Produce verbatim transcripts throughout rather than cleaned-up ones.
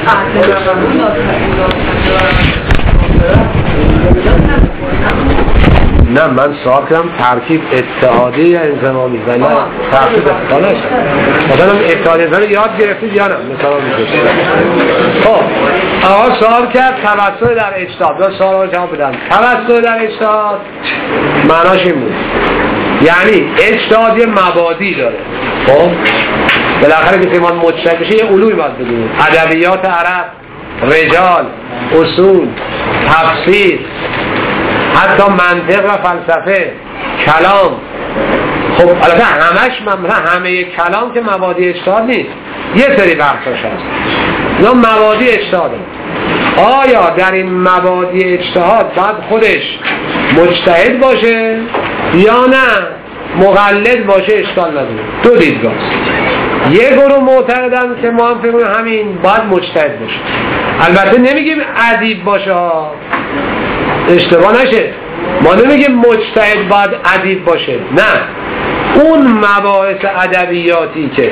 نه من سوال کردم ترکیب اتحادی یا انضمامی و نه ترکیب اختلاش مثلا اتحادی زن یاد گرفتید یا نه مثلا میشه. خب آقا سوال کرد توسط در اجتهاد و سوال رو جواب بدم. توسط در اجتهاد معناش این بود یعنی اجتهاد یه مبادی داره. خب بالاخره که پیمان مجتهد بشه یه علومی باید بدونید، ادبیات عرب، رجال، اصول، تفسیر، حتی منطق و فلسفه، کلام. خب البته همش مثلا همه کلام که مبادی اجتهاد نیست، یه سری بحثاش هست اینا مبادی اجتهاده. آیا در این مبادی اجتهاد باید خودش مجتهد باشه یا نه مقلد باشه؟ اشکال نداره، دو دیدگاه. یه گروه معتقدن که ما هم فکر همین باید مجتهد باشه. البته نمیگیم ادیب باشه، اشتباه نشه، ما نمیگیم مجتهد باید ادیب باشه، نه، اون مباحث ادبیاتی که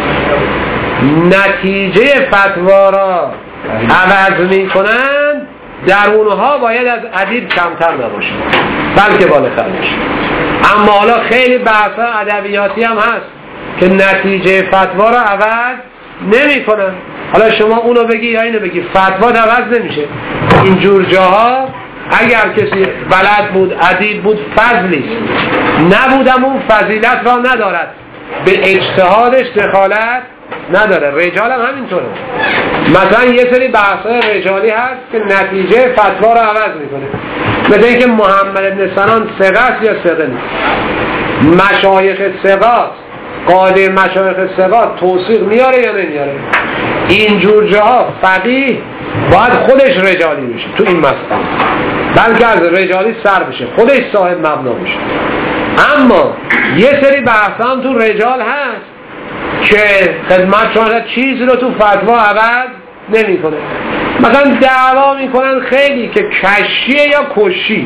نتیجه فتوا را عوض میکنن در اونها باید از ادیب کمتر نباشه بلکه بالاتر باشه. اما حالا خیلی بحثا ادبیاتی هم هست که نتیجه فتوا را عوض نمی کنن. حالا شما اونو بگی یا اینو بگی، فتوا عوض نمیشه. اینجور جاها اگر کسی بلد بود، ادیب بود، فضلی نبودم اون فضیلت را ندارد، به اجتهادش دخالت نداره. رجال هم همینطوره. مثلا یه سری بحث‌های رجالی هست که نتیجه فتوا رو عوض میکنه، مثل اینکه محمد بن سنان ثقه است یا ثقه نیست. مشایخ ثقات، قاعده مشایخ ثقات توثیق میاره یا نمیاره؟ اینجور جاها فقیه باید خودش رجالی بشه تو این مسئله، بلکه از رجالی سر بشه، خودش صاحب مبنا بشه. اما یه سری بحث هم تو رجال هست که خدمت شما چیزی رو تو فتوا عوض نمی کنه. مثلا دعوا میکنن خیلی که کشیه یا کشی،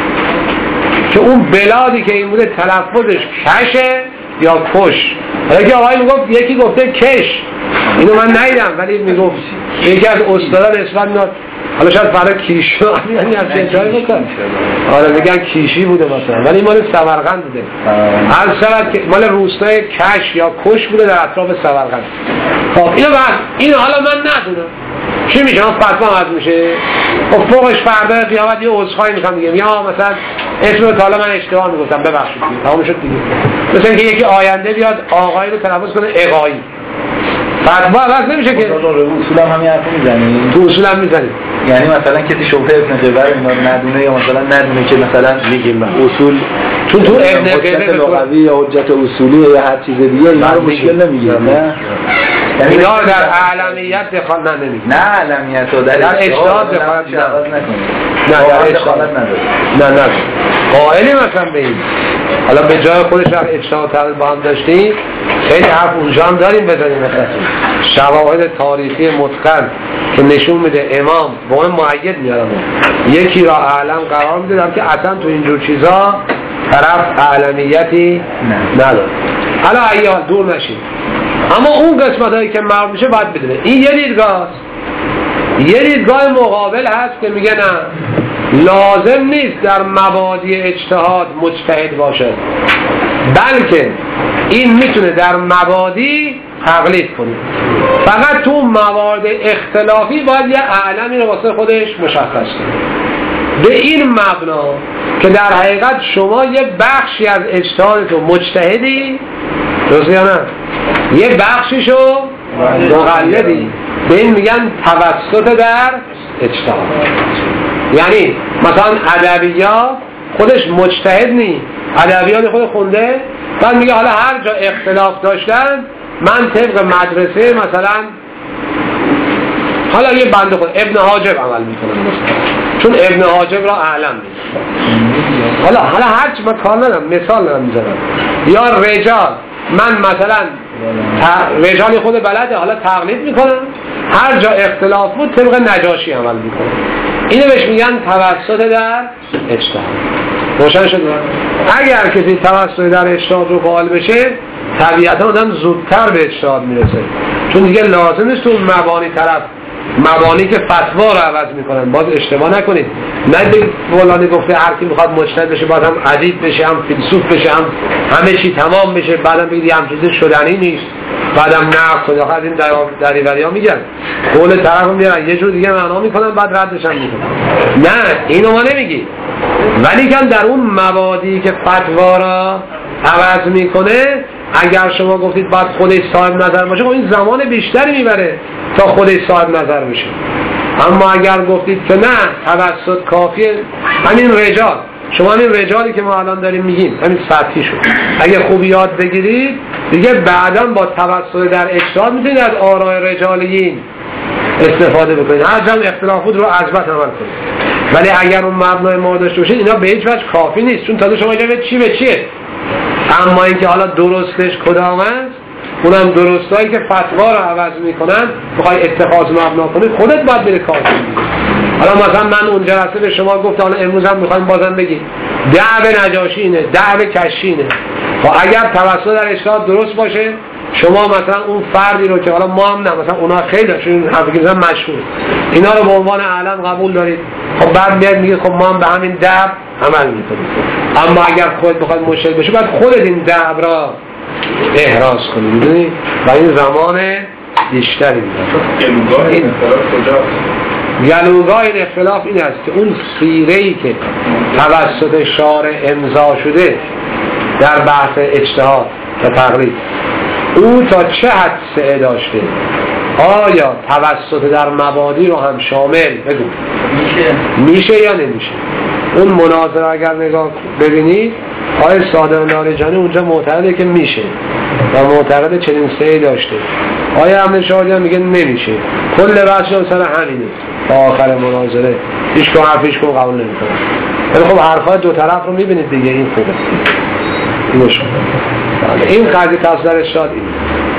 که اون بلادی که این بوده تلفظش کشه یا کش. حالا که آقای میگفت یکی گفته کش، اینو من ندیدم ولی میگفت یکی از استادان اسفند میاد، حالا شاید فرا کیشو یعنی از چنجایی بکن، حالا میگن کیشی بوده مثلا ولی مال سمرقند بوده، هر شود که مال روستای کش یا کش بوده در اطراف سمرقند. خب اینو بعد اینو حالا من ندونم چی میشه، من فتوا عوض میشه. خب فوقش فردا قیامت یه عذرخواهی میکنم میگم یا مثلا اسم رو حالا من اشتباه میگفتم ببخشید، تمام شد دیگه. مثلا اینکه یکی آینده بیاد آقایی رو تلفظ کنه اقایی، فتوا عوض نمیشه که. اصول هم همین حرفو میزنی؟ تو اصول هم میزنی. یعنی مثلا کسی شبهه ابن قیبر اینا ندونه یا مثلا ندونه که مثلا میگیم اصول تو تو ابن قیبر لغوی یا حجت اصولی یا هر چیز دیگه اینا رو مشکل نمیگیره، نه؟ یعنی اینا در اعلمیت دخالت نمیگیره. نه اعلمیت رو در اجتهاد دخالت نکنه. نه در دخالت نداره. نه نه قائلی مثلا به این، حالا به جای خودش هم اجتهاد تحلیل با هم داشتیم، خیلی حرف اونجا هم داریم بزنیم، مثلا شواهد تاریخی متقن که نشون میده امام به اون مؤید میارن یکی را اعلم قرار میده در که اصلا تو اینجور چیزا طرف اعلمیتی نداره. حالا ایال دور نشید، اما اون قسمت هایی که مربوط میشه باید بدونه. این یه دیدگاه است. یه دیدگاه مقابل هست که میگه نه لازم نیست در مبادی اجتهاد مجتهد باشه، بلکه این میتونه در مبادی تقلید کنه، فقط تو موارد اختلافی باید یه اعلمی رو واسه خودش مشخص کنه. به این مبنا که در حقیقت شما یه بخشی از اجتهادتو مجتهدی درسته یا نه، یه بخشیشو مقلدی، به این میگن توسط در اجتهاد. یعنی مثلا ادبیات خودش مجتهد نی، ادبیات خود خونده، بعد میگه حالا هر جا اختلاف داشتن من طبق مدرسه مثلا حالا یه بنده خود ابن حاجب عمل میکنم چون ابن حاجب را اعلم نیست. حالا حالا هر چی من کار ندارم، مثال دارم میزنم. یا رجال، من مثلا رجالی خود بلده حالا تقلید میکنم، هر جا اختلاف بود طبق نجاشی عمل میکنم. اینو بهش میگن توسط در اجتهاد. روشن شد؟ اگر کسی توسط در اجتهاد رو قائل بشه طبیعتا آدم زودتر به اجتهاد میرسه، چون دیگه لازم نیست تو مبانی طرف مبانی که فتوا رو عوض میکنن. باز اشتباه نکنید، نه بگید فلانی گفته هر کی میخواد مجتهد بشه باید هم ادیب بشه، هم فیلسوف بشه، هم همه چی تمام بشه، بعدم بگید هم چیز شدنی نیست، بعدم نقد کنید. آخه از این دریوریا میگن قول طرف میارن یه جور دیگه معنا میکنن بعد ردش هم میکنن. نه اینو ما نمیگیم، ولی که در اون مبادی که فتوا را عوض میکنه اگر شما گفتید بعد خودش صاحب نظر باشه، خب این زمان بیشتری میبره تا خودش صاحب نظر بشه. اما اگر گفتید که نه توسط کافیه، همین رجال، شما همین رجالی که ما الان داریم میگیم همین سطحی شد، اگه خوب یاد بگیرید دیگه بعدا با توسط در اجتهاد میتونید از آراء رجالیین استفاده بکنید، هر جمع اختلاف بود رو عزبت عمل کنید. ولی اگر اون مبنای ما داشته باشید اینا به هیچ وجه کافی نیست، چون تازه شما اینجا چی به چیه. اما اینکه حالا درستش کدام است، اونم درستایی که فتوا رو عوض میکنن بخوای اتخاذ مبنا کنی خودت باید بری کار کنی. حالا مثلا من اون جلسه به شما گفتم حالا امروز هم میخوایم بازم بگیم دعو نجاشی اینه، دعو کشی اینه. خب اگر توسط در اجتهاد درست باشه، شما مثلا اون فردی رو که حالا ما هم نه مثلا اونا خیلی چون حرفی که مشهور اینا رو به عنوان علم قبول دارید، خب بعد میاد میگه خب ما هم به همین دعو عمل میکنیم. اما اگر خودت بخواد مشکل بشه بعد خودت این دعو را احراز کنی، میدونی؟ و این زمان بیشتری میده. این گلوگاه این اختلاف این است که اون سیره‌ای که توسط شارع امضا شده در بحث اجتهاد و تقلید او تا چه حد سعه داشته، آیا توسط در مبادی رو هم شامل بگو میشه میشه یا نمیشه. اون مناظره اگر نگاه ببینید آقای صادق لاریجانی اونجا معتقده که میشه و معتقد چنین سعی داشته. آقای امیر شاهدی میگه نمیشه. کل بحث سر همینه تا آخر مناظره، هیچ کو حرفش کو قبول نمیکنه. ولی خب حرفای دو طرف رو میبینید دیگه، این خوبه. اینش این قضیه تصدر ارشاد این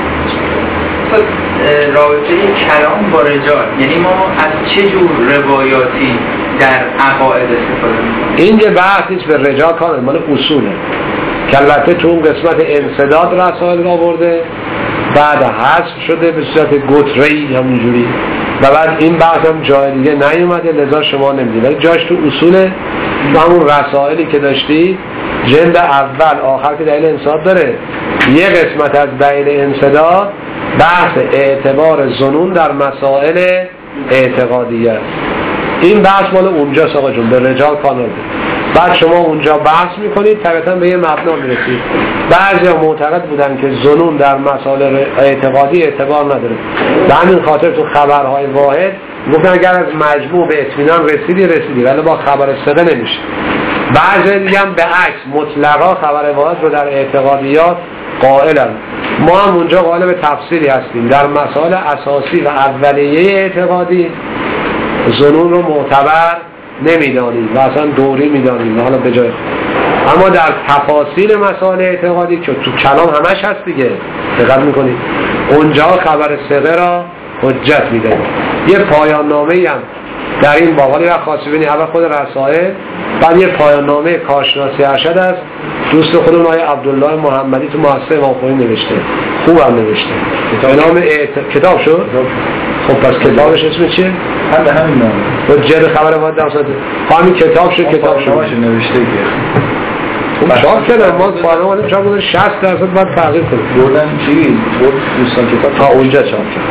رابطه کلام با رجال، یعنی ما از چه جور روایاتی در عقاید استفاده می‌کنیم؟ این یه بحث نیست به رجال کانه، مال اصوله که البته تو اون قسمت انسداد رسائل آورده، بعد حذف شده به صورت گتره‌ای همونجوری، و بعد این بحث هم جای دیگه نیومده لذا شما نمیدید، ولی جاش تو اصوله. تو همون رسائلی که داشتی جلد اول آخر که دلیل انصداد داره، یه قسمت از دلیل انصداد بحث اعتبار ظنون در مسائل اعتقادیه. این بحث مال اونجاست آقا جون، به رجال کانال. بعد شما اونجا بحث میکنید طبعا به یه مبنا میرسید. بعضی معتقد بودن که ظنون در مسائل اعتقادی اعتبار نداره، به همین خاطر تو خبرهای واحد گفتن اگر از مجموع به اطمینان رسیدی رسیدی، ولی با خبر ثقه نمیشه. بعضی دیگه هم به عکس مطلقا خبر واحد رو در اعتقادیات قائلن. ما هم اونجا قائل به تفصیلی هستیم در مسائل اساسی و اولیه اعتقادی ظنون رو معتبر نمیدانیم و اصلا دوری میدانیم حالا به جای خود. اما در تفاصیل مسائل اعتقادی که تو کلام همش هست دیگه، دقت میکنید اونجا خبر ثقه را حجت میده. یه پایان نامه‌ای هم در این باقالی و خاصبینی اول خود رسائل، بعد یه پایان نامه کارشناسی ارشد است دوست خودمون آقای عبدالله محمدی تو مؤسسه امام خمینی نوشته، خوبم نوشته. به نام اعت... کتاب شد؟ خب پس کتابش اسم چیه؟ هم به همین نام حجت خبر واحد در مسائل. همین کتاب شد، کتاب شد نوشته که خب چاپ کردن، ما فارغ اومدیم چاپ کردن شصت درصد بعد تغییر کنیم. بردن چی؟ برد دوستان کتاب تا اونجا چاپ کرد.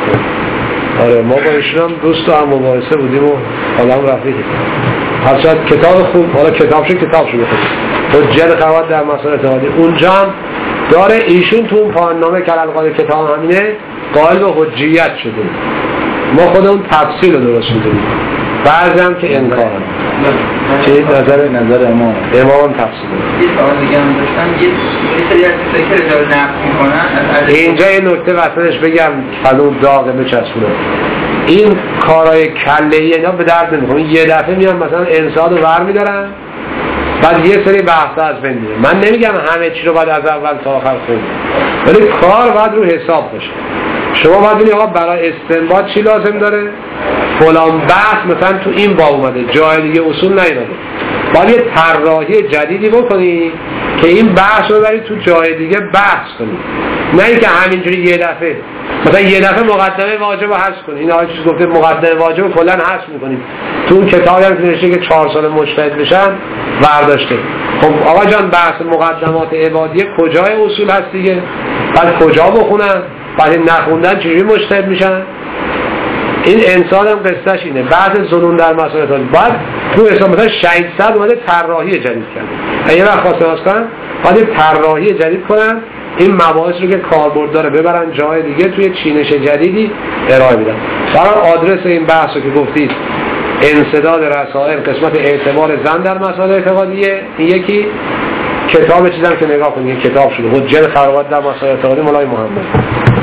آره ما با ایشون هم دوست و هم مباحثه بودیم و حالا هم رفیقیم. هر شاید کتاب خوب، حالا کتاب شد کتاب شد بخونیم حجت خبر در مسائل اعتقادی. اونجا هم داره ایشون تو اون پایان نامه که القاعده کتاب همینه قائل به حجیت شده. ما خودمون تفصیل رو درست می‌دونیم، بعضی هم که انکار هم چه نظر نظر امام امام تفصیل یه سوال دیگه هم داشتم، یه سری از چیزایی که رجال نقد میکنن اینجا یه نکته وسطش بگم فلو داغه بچسبونه. این کارهای کله‌ای اینا به درد نمیخوره. یه دفعه میان مثلا انساد رو ور میدارن بعد یه سری بحثا از بین میره. من نمیگم همه چی رو باید از اول تا آخر خوند، ولی کار باید رو حساب بشه. شما باید ببینید آقا برای استنباط چی لازم داره، فلان بحث مثلا تو این باب اومده جای دیگه اصول نیومده، باید یه طراحی جدیدی بکنی که این بحث رو برید تو جای دیگه بحث کنید، نه اینکه همینجوری یه دفعه مثلا یه دفعه مقدمه واجب رو حذف کنید. این آقای چیز گفته مقدمه واجب رو کلا حذف می‌کنیم، تو اون کتابی هم که نوشته که چهار سال مجتهد بشن برداشته. خب آقا جان بحث مقدمات عبادیه کجای اصول هست دیگه؟ بعد کجا بخونن؟ بعد نخوندن چجوری مجتهد میشن؟ این انسان هم قصهش اینه. بعد ظنون در مسائل تاریخ بعد تو حساب مثلا شهید صد اومده طراحی جدید کرده، یه وقت خواسته واسه کنن بعد طراحی جدید کنن این مباحث رو که کاربرد داره ببرن جای دیگه توی چینش جدیدی ارائه میدن. برای آدرس این بحث رو که گفتید انسداد رسائل قسمت اعتبار زن در مسائل اعتقادیه، این یکی کتاب چیزم که نگاه کنید کتاب شده حجت خرابات در مسائل اعتقادی مولای محمد.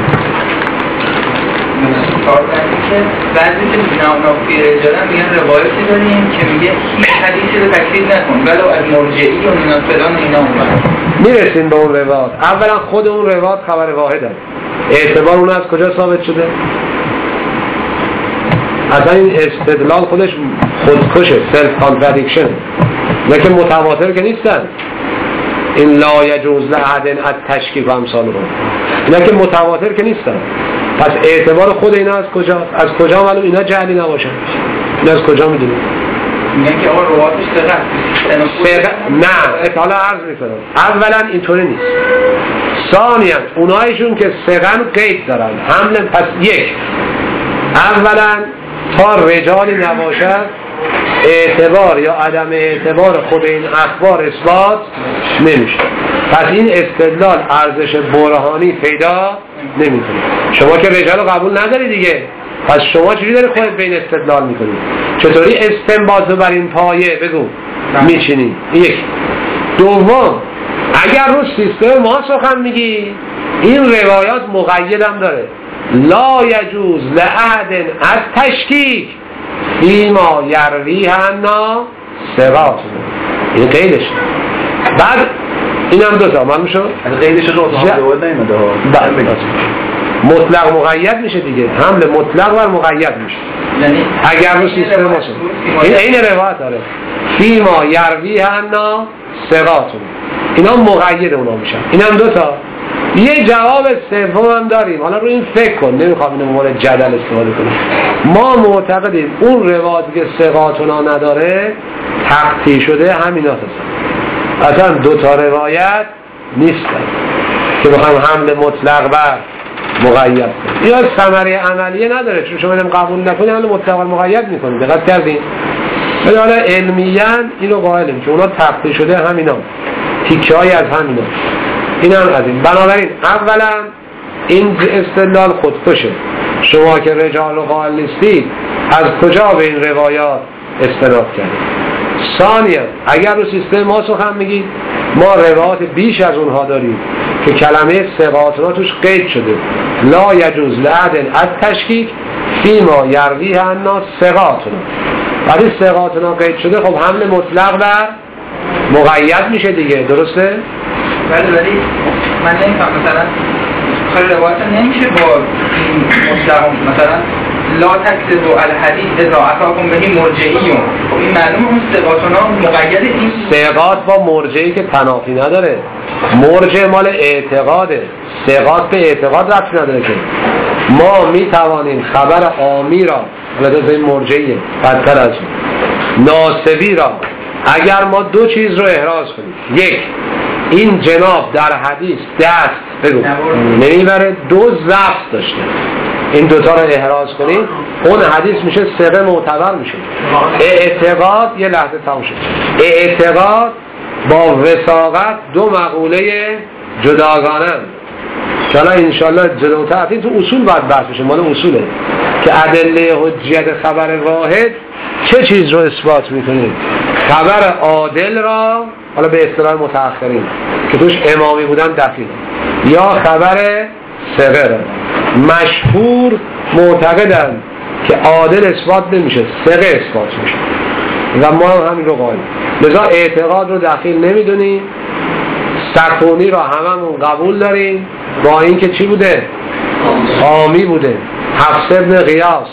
بعضی که نافی رجالن میگن روایتی داریم که میگه هیچ حدیثی رو تکذیب نکن ولو از مرجعی و اینا فلان اینا اومد. میرسیم به اون روایت. اولا خود اون روایت خبر واحده، اعتبار اون از کجا ثابت شده؟ اصلا این استدلال خودش خودکشه، سلف کانترادیکشن، لیکن متواتر که نیستن. این لا یجوز لأحد التشکیک و امثال رو اینا که متواتر که نیستن. پس اعتبار خود اینا از کجا؟ از کجا معلوم اینا جعلی نباشن؟ اینا از کجا میدونیم؟ میگن که آقا رواتش دقیق نه اطلاع عرض میکنم. اولا اینطوری نیست. ثانیا اونایشون که سقن قید دارن حمل. پس یک اولا تا رجالی نباشد اعتبار یا عدم اعتبار خود این اخبار اثبات نمیشه. پس این استدلال ارزش برهانی پیدا نمیکنه. شما که رجال رو قبول نداری دیگه، پس شما چجوری داری خودت به این استدلال میکنی؟ چطوری استنباط رو بر این پایه بگو میچینی؟ یک. دوم اگر رو سیستم ما سخن میگی این روایات مقیدم داره، لا یجوز لأحد از تشکیک فیما یروی هنا ثقات. این قیدش. بعد اینم دو تا معلوم شد. از قیدش رو حمل نیومده ها. مطلق مقید میشه دیگه. حمل مطلق بر مقید میشه. یعنی اگر رو سیستم باشه. این عین روایت داره. فیما یروی هنا ثقات. اینا مقید اونا میشن. اینم دو تا. یه جواب سوم هم داریم، حالا رو این فکر کن، نمیخوام اینو مورد جدل استفاده کنیم. ما معتقدیم اون روایتی که ثقاتنا نداره تقطیع شده همینا هستن. اصلا دو تا روایت نیستن که بخوام حمل مطلق بر مقید کنیم. یا ثمره عملیه نداره، چون شما اینم قبول نکنید حمل مطلق بر مقید میکنید. دقت کردین؟ ولی حالا علمیاً اینو قائلیم که اونا تقطیع شده همینا، تیکه‌ای از همینا. این هم از این. بنابراین اولا این استدلال خودکشه. شما که رجال و قائل نیستید از کجا به این روایات استناد کردید؟ ثانیا اگر رو سیستم ما سخن میگید ما روایات بیش از اونها داریم که کلمه ثقاتنا توش قید شده، لا یجوز لأحد از تشکیک فیما یروی عنا ثقاتنا. وقتی ثقاتنا قید شده خب حمل مطلق بر مقید میشه دیگه، درسته؟ ولی ولی من نمیفهم مثلا خیلی روایت نمیشه با این مطلق مثلا لا تکذبوا الحدیث اذا اتاکم به مرجعیون. خب این معلومه اون ثقاتنا مقید این ثقات با مرجعی که تنافی نداره. مرجع مال اعتقاده، ثقات به اعتقاد ربطی نداره. که ما میتوانیم خبر عامی را لذا این مرجعیه بدتر از ناسبی را اگر ما دو چیز رو احراز کنیم، یک این جناب در حدیث دست بگو نمیبره، دو ضبط داشته، این دوتا رو احراز کنیم اون حدیث میشه ثقه معتبر میشه. اعتقاد یه لحظه تموم شد. اعتقاد با وثاقت دو مقوله جداگانه که حالا انشالله جلوتر این تو اصول باید بحث بشه، مال اصوله که ادله حجیت خبر واحد چه چیز رو اثبات میکنه؟ خبر عادل را، حالا به اصطلاح متأخرین که توش امامی بودن دفین، یا خبر ثقه را. مشهور معتقدن که عادل اثبات نمیشه، ثقه اثبات میشه و ما هم همین رو قائلیم. لذا اعتقاد رو دخیل نمیدونیم. سکونی را هممون قبول داریم با اینکه چی بوده؟ عامی بوده. حفص ابن غیاث.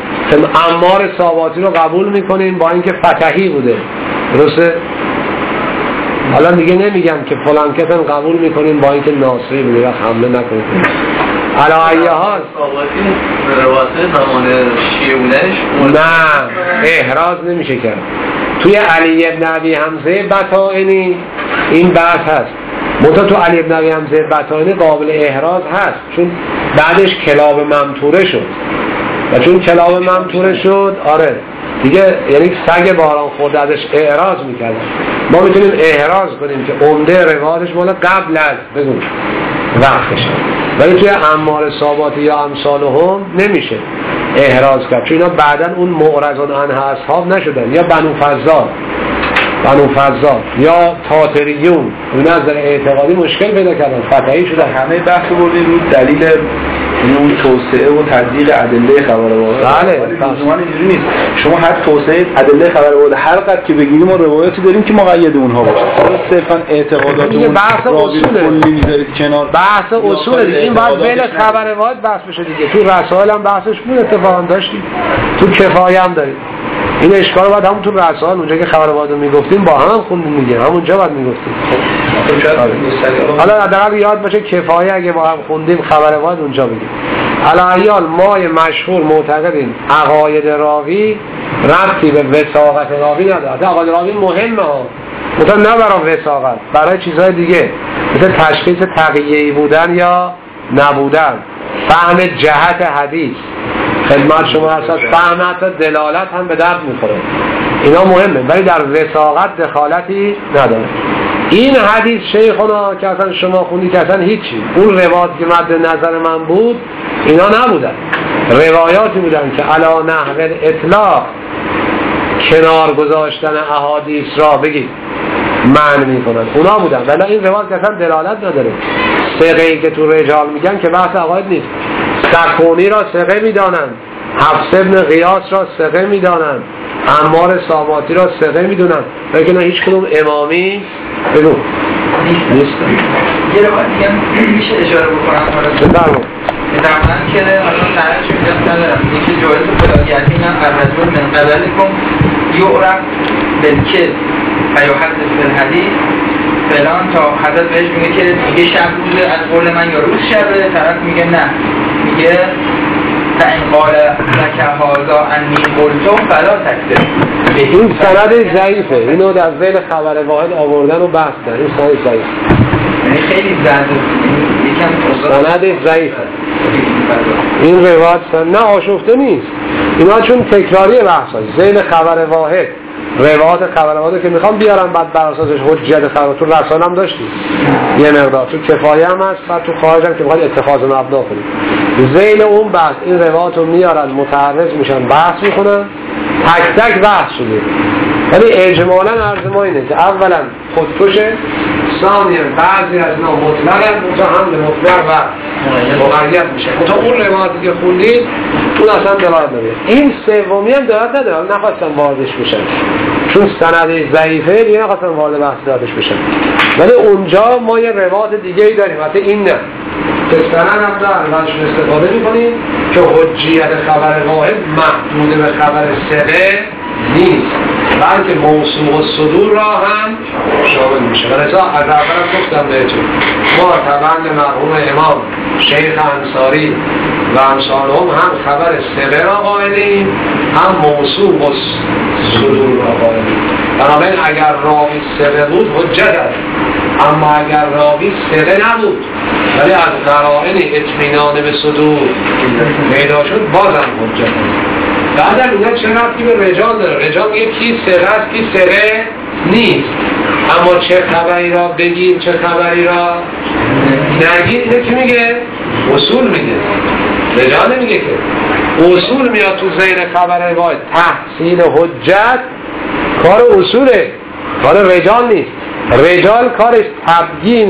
عمار ساواتی رو قبول میکنیم با اینکه فتحی بوده، درسته؟ حالا دیگه نمیگم که فلان کسان قبول میکنیم با اینکه ناصری بوده و حمله نکنیم. علی ای حال رواسه زمان شیعه بودنش نه احراز نمیشه کرد. توی علی ابن ابی حمزه بطائنی این بحث هست، منتها تو علی ابن ابی حمزه بطائنی قابل احراز هست، چون بعدش کلاب ممتوره شد و چون کلاب ممتوره شد آره دیگه یعنی سگ باران خورده ازش احراز میکردن. ما میتونیم احراز کنیم که عمده روایتش مال قبل از بگو وقتشه، ولی توی اعمال ثاباتی یا امثالهم نمیشه احراز کرد، چون اینا بعدن اون معرضون عنها اصحاب نشدن، یا بنو فضال بنو فضال یا تاتریون اون از در اعتقادی مشکل پیدا کردن، فتحی شدن. همه بحث بردیم رو دلیل اون توسعه و تدقیق ادله خبر واحد. بله لزوما اینجوری نیست. شما هر توسعه ادله خبر واحد هر قد که بگیریم ما روایتی داریم که مقید اونها باشه. صرفا اعتقاداتمون بحث اصوله. کلی میذارید کنار. بحث اصوله دیگه. این باید بین خبر واحد بحث بشه دیگه. تو رسائل هم بحثش بود اتفاقا داشتیم. تو کفایه هم داریم. این اشکال بعد همون تو رسائل اونجا که خبر واحد رو میگفتیم با هم خوندیم دیگه. همونجا بعد میگفتیم. حالا حداقل یاد باشه کفایه اگه با هم خوندیم خبر واحد اونجا بگیم. علایال ما مشهور معتقدیم عقاید راوی ربطی به وثاقت راوی نداره. عقاید راوی مهمه ها، مثلا نه برای وثاقت، برای چیزهای دیگه، مثل تشخیص تقیه‌ای بودن یا نبودن، فهم جهت حدیث، خدمت شما اساس فهم حتی دلالت هم به درد میخوره، اینا مهمه، ولی در وثاقت دخالتی نداره. این حدیث شیخونا که اصلا شما خوندی که اصلا هیچی، اون روایات که مد نظر من بود اینا نبودن، روایاتی بودن که علا نحو اطلاق کنار گذاشتن احادیث را بگید معنی میکنن، اونا بودن، ولی این روایات که اصلا دلالت نداره. ثقه‌ای که تو رجال میگن که بحث عقاید نیست، سکونی را ثقه میدانن، حفص ابن غیاث را ثقه میدانن، عمار ساماتی را ثقه میدونن، لیکن هیچ کدوم امامی بگو نیست. یه روایت دیگه میشه اشاره بکنم بفرمایید. مثلا که اصلا سرش میگم ندارم یکی جوایز فلاحیتی هم الرجل من قبلکم یعرف بالکذب و یحدث بالحدیث فلان، تا حضرت بهش میگه که میگه شب روز از قول من یا روز شبه، طرف میگه نه، میگه فإن قال لك هذا انی قلت فلا تکذب. این سند ضعیفه، اینو در ذیل خبر واحد آوردن و بحث دارن، این سند ضعیفه، یعنی خیلی زرد یکم سند ضعیفه. این روایت نه آشفته نیست، اینا چون تکراری بحث های ذیل خبر واحد، روایات خبر واحد که میخوام بیارم بعد بر اساسش حجت خبر، تو رسال هم داشتیم یه مقدار، تو کفایه هم هست، بعد تو خارج هم که بخواد اتخاذ مبنا کنیم، ذیل اون بحث این روایات رو میارن متعرض میشن بحث میکنن، تک تک بحث شده، ولی اجمالا عرض ما اینه که اولا خودکشه، ثانیا بعضی از اینا مطلقاً مطلق هم مطلق و مقید میشه، تا اون روایاتی که خوندید اون اصلا دلالت نداره. این سومی هم دلالت نداره، نخواستم واردش بشن چون سند ضعیفه دیگه، نخواستم وارد بحث دادش بشن، ولی اونجا ما یه روایت دیگه ای داریم، حتی این نه که سند هم در ازشون استفاده میکنیم که حجیت خبر واحد محدود به خبر ثقه نیست، بلکه موسوق الصدور را هم شامل میشه. و لذا از اولم گفتم بهتون ما طبعا مرحوم امام شیخ انصاری و امثالهم هم خبر ثقه را قائلیم، هم موسوق الصدور را قائلیم. بنابراین اگر راوی ثقه بود حجت است، اما اگر راوی ثقه نبود ولی از قرائن اطمینان به صدور پیدا شد بازم حجت است. بعد اینا چه ربطی به رجال داره؟ رجال میگه کی ثقه است کی ثقه نیست، اما چه خبری را بگیم چه خبری را نگیم اینه که میگه اصول میگه، رجال نمیگه که اصول میاد تو ذیل خبر واحد. تحصیل حجت کار اصوله، کار رجال نیست. رجال کارش تبیین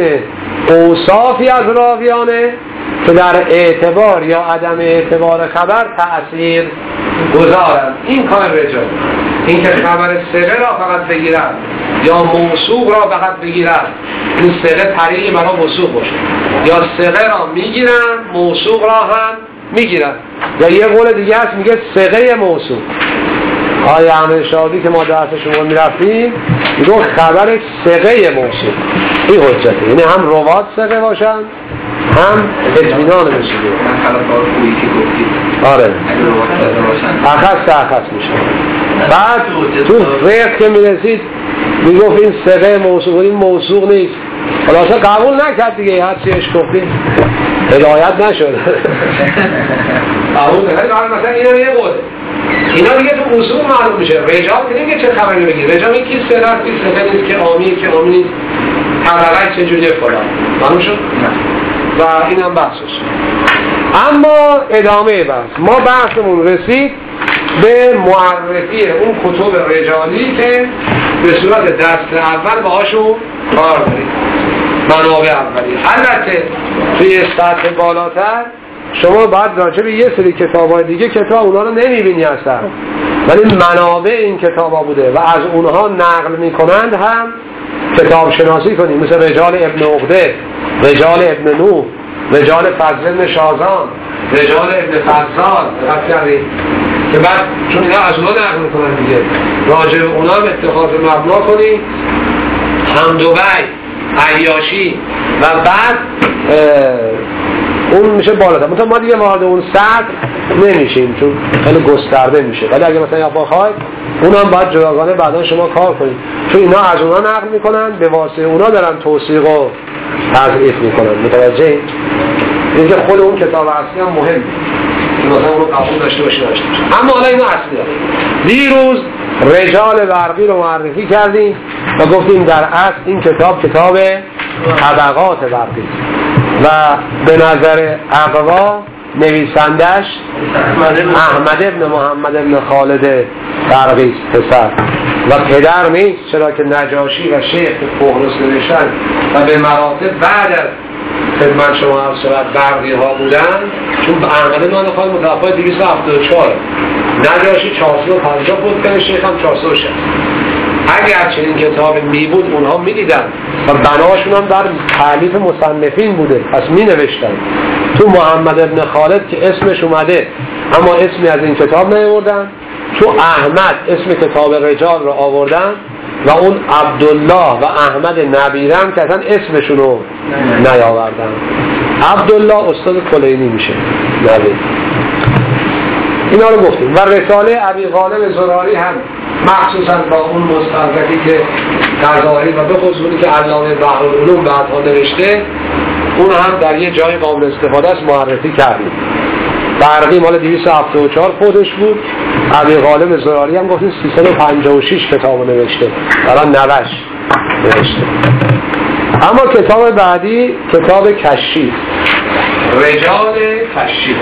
اوصافی از راویانه که در اعتبار یا عدم اعتبار خبر تأثیر گذارن، این کار رجال. این که خبر ثقه را فقط بگیرن یا موثوق را فقط بگیرن، این ثقه طریقی برای موثوق باشه، یا ثقه را میگیرن موثوق را هم میگیرن، یا یه قول دیگه هست میگه ثقه موثوق. آیه احمد شادی که ما درس شما میرفتیم میگو خبر ثقه موصول این حجته، یعنی هم روات ثقه باشن هم اطمینان بشه. من خلافات خویی که گفتید آره اگه روات ثقه باشن اخص اخص میشه. بعد تو فقه که میرسید میگفت این ثقه موثوق، این موثوق نیست، خلاصه قبول نکرد دیگه، هر چیش گفتی هدایت نشد. قبول نکرد. مثلا اینا یه قوله اینا دیگه تو اصول معلوم میشه. رجال که نمیگه چه خبری بگیر، رجال این کی ثقه است، کی ثقه نیست، که آمیه که آمی نیست، حقیقت چجوریه فلان معلوم شد. و اینم بحثش. اما ادامه بحث، ما بحثمون رسید به معرفی اون کتب رجالی که به صورت دست اول باهاشون کار داریم، منابع اولی. البته توی سطح بالاتر شما باید راجع به یه سری کتاب‌های دیگه کتاب اونا رو نمی‌بینی اصلا، ولی منابع این کتاب‌ها بوده و از اونها نقل می‌کنند هم کتاب شناسی کنیم، مثل رجال ابن عقده، رجال ابن نوح، رجال فضل ابن شازان، رجال ابن فضال، که بعد چون اینا از اونها نقل می‌کنن دیگه راجع به اونها اتخاذ مبنا کنیم، حمدوی، عیاشی و بعد اون میشه بالاتر. مثلا ما دیگه وارد اون سطح نمیشیم چون خیلی گسترده میشه، ولی اگه مثلا یافا خواهد اونم باید جداگانه بعدا شما کار کنید، چون اینا از اونا نقل میکنن، به واسطه اونا دارن توثیق و تضعیف میکنن. متوجه اینکه خود اون کتاب اصلی هم مهمه که مثلا اونو قبول داشته باشه داشته باشه. اما حالا اینو اصلی داره. دیروز رجال برقی رو معرفی کردیم و گفتیم در اصل این کتاب کتاب طبقات برقی و به نظر اقوا نویسندش احمد ابن محمد ابن خالد برقی پسر و پدر نیست، چرا که نجاشی و شیخ فهرست نوشتن و به مراتب بعد از خدمت شما عرض شود برقی ها بودن، چون احمد نان خالد متوفای دویست و هفتاد و چهار، نجاشی چهارصد و پنجاه بود که شیخ هم چهارصد و شصت. اگر چنین کتاب می بود اونها می دیدن و بناشون هم در تالیف مصنفین بوده، پس می نوشتن. تو محمد ابن خالد که اسمش اومده اما اسمی از این کتاب نیاوردن، تو احمد اسم کتاب رجال رو آوردن و اون عبدالله و احمد نبیرم که اصلا اسمشون رو نیاوردن. عبدالله استاد کلینی میشه نبیر. اینا رو گفتیم. و رساله ابی غالب زراری هم مخصوصا با اون مستدرکی که غزالی و به خصوصی که علامه بحرالعلوم بعدها نوشته، اون هم در یه جای قابل استفاده است معرفی کردیم. برقی مال دویست و هفتاد و چهار خودش بود، ابی غالب زراری هم گفتیم سیصد و پنجاه و شش کتاب نوشته، الان نوش نوشته. اما کتاب بعدی کتاب کشی، رجال کشی.